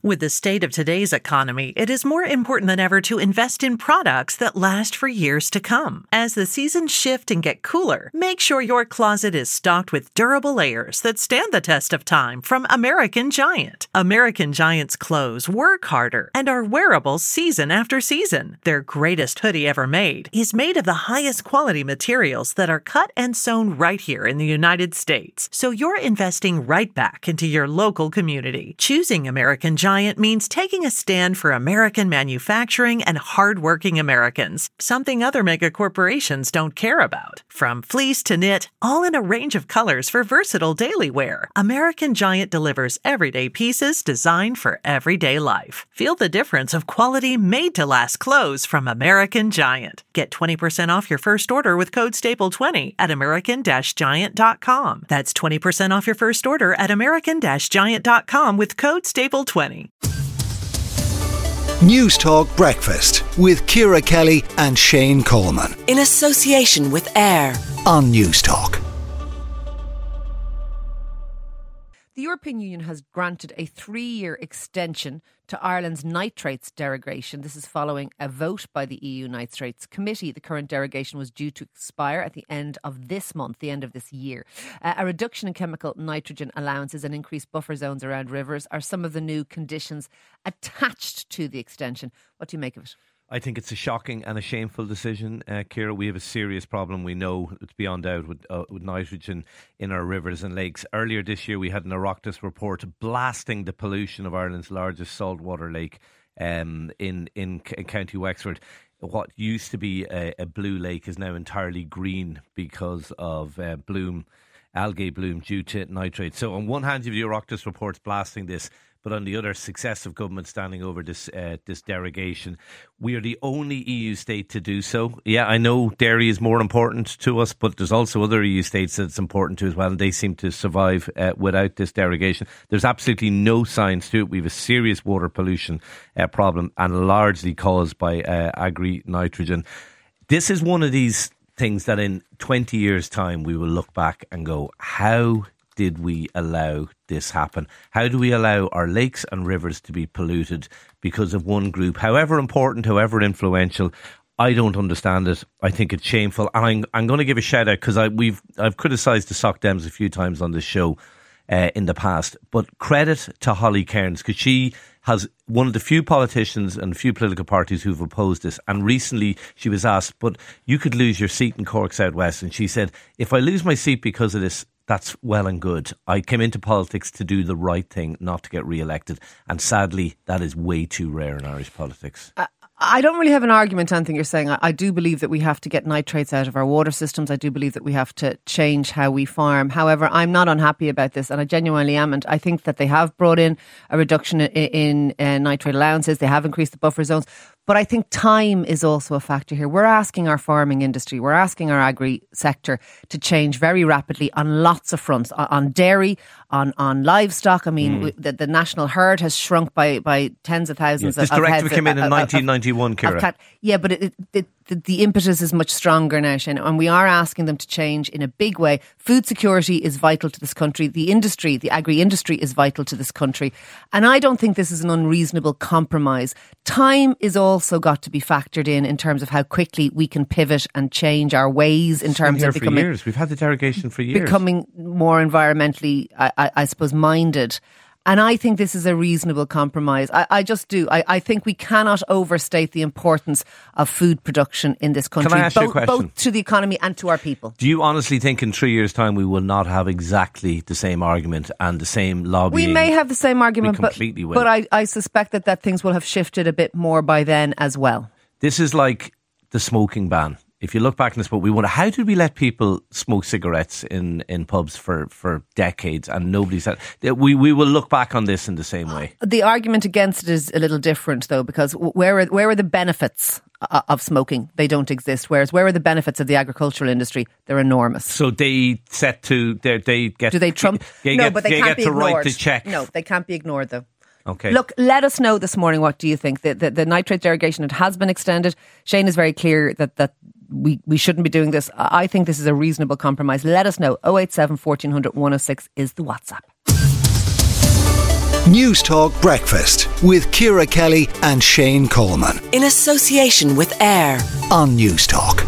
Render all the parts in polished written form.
With the state of today's economy, it is more important than ever to invest in products that last for years to come. As the seasons shift and get cooler, make sure your closet is stocked with durable layers that stand the test of time from American Giant. American Giant's clothes work harder and are wearable season after season. Their greatest hoodie ever made is made of the highest quality materials that are cut and sewn right here in the United States. So you're investing right back into your local community. Choosing American Giant means taking a stand for American manufacturing and hardworking Americans, something other mega corporations don't care about. From fleece to knit, all in a range of colors for versatile daily wear, American Giant delivers everyday pieces designed for everyday life. Feel the difference of quality made-to-last clothes from American Giant. Get 20% off your first order with code STAPLE20 at american-giant.com. That's 20% off your first order at american-giant.com with code STAPLE20. News Talk Breakfast with Ciara Kelly and Shane Coleman. In association with AIR on News Talk. The European Union has granted a 3-year extension to Ireland's nitrates derogation. This is following a vote by the EU Nitrates Committee. The current derogation was due to expire at the end of this month, the end of this year. A reduction in chemical nitrogen allowances and increased buffer zones around rivers are some of the new conditions attached to the extension. What do you make of it? I think it's a shocking and a shameful decision, Ciara. We have a serious problem. We know it's beyond doubt with nitrogen in our rivers and lakes. Earlier this year, we had an Oireachtas report blasting the pollution of Ireland's largest saltwater lake in County Wexford. What used to be a blue lake is now entirely green because of algae bloom due to nitrates. So on one hand, you have the Oireachtas reports blasting this, but on the other, successive governments standing over this derogation. We are the only EU state to do so. Yeah, I know dairy is more important to us, but there's also other EU states that it's important to as well, and they seem to survive without this derogation. There's absolutely no science to it. We have a serious water pollution problem, and largely caused by agri-nitrogen. This is one of these things that in 20 years' time we will look back and go, how did we allow this happen? How do we allow our lakes and rivers to be polluted because of one group, however important, however influential? I don't understand it. I think it's shameful. And I'm going to give a shout out because I've criticised the Soc Dems a few times on this show in the past, but credit to Holly Cairns, because she has one of the few politicians and a few political parties who've opposed this. And recently she was asked, but you could lose your seat in Cork South West. And she said, if I lose my seat because of this, that's well and good. I came into politics to do the right thing, not to get re-elected. And sadly, that is way too rare in Irish politics. I don't really have an argument on anything you're saying. I do believe that we have to get nitrates out of our water systems. I do believe that we have to change how we farm. However, I'm not unhappy about this, and I genuinely am. And I think that they have brought in a reduction in nitrate allowances. They have increased the buffer zones. But I think time is also a factor here. We're asking our farming industry, we're asking our agri sector to change very rapidly on lots of fronts, on dairy, on livestock. I mean, the national herd has shrunk by tens of thousands. This directive came in 1991, Ciara. Yeah, but the impetus is much stronger now, Shane, and we are asking them to change in a big way. Food security is vital to this country. The industry, the agri-industry is vital to this country. And I don't think this is an unreasonable compromise. Time is also got to be factored in terms of how quickly we can pivot and change our ways in terms of becoming... years. We've had the derogation for years. Becoming more environmentally, I suppose, minded. And I think this is a reasonable compromise. I just do. I think we cannot overstate the importance of food production in this country. Can I ask you a question? Both to the economy and to our people. Do you honestly think in 3 years' time we will not have exactly the same argument and the same lobbying? We may have the same argument, but I suspect that things will have shifted a bit more by then as well. This is like the smoking ban. If you look back in this book, we wonder, how did we let people smoke cigarettes in pubs for decades and nobody said... We will look back on this in the same way. The argument against it is a little different, though, because where are the benefits of smoking? They don't exist. Whereas where are the benefits of the agricultural industry? They're enormous. So they set to... they get... Do they trump? No, but they can't be ignored. Write the check. No, they can't be ignored, though. Okay. Look, let us know this morning, what do you think? The nitrate derogation, it has been extended. Shane is very clear that we shouldn't be doing this. I think this is a reasonable compromise. Let us know. 087 1400 106 is the WhatsApp. News Talk Breakfast with Ciara Kelly and Shane Coleman In association with AIR. on News Talk.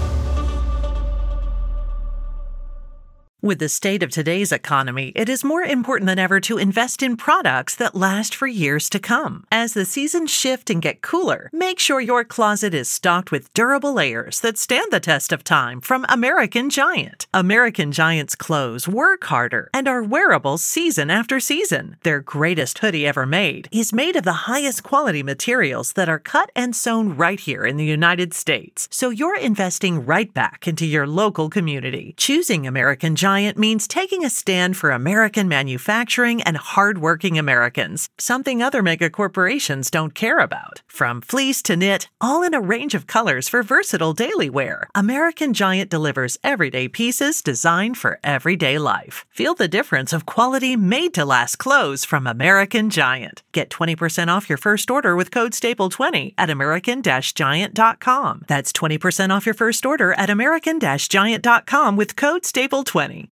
With the state of today's economy, it is more important than ever to invest in products that last for years to come. As the seasons shift and get cooler, make sure your closet is stocked with durable layers that stand the test of time from American Giant. American Giant's clothes work harder and are wearable season after season. Their greatest hoodie ever made is made of the highest quality materials that are cut and sewn right here in the United States. So you're investing right back into your local community. Choosing American Giant means taking a stand for American manufacturing and hardworking Americans, something other mega corporations don't care about. From fleece to knit, all in a range of colors for versatile daily wear, American Giant delivers everyday pieces designed for everyday life. Feel the difference of quality made-to-last clothes from American Giant. Get 20% off your first order with code STAPLE20 at American-Giant.com. That's 20% off your first order at American-Giant.com with code STAPLE20.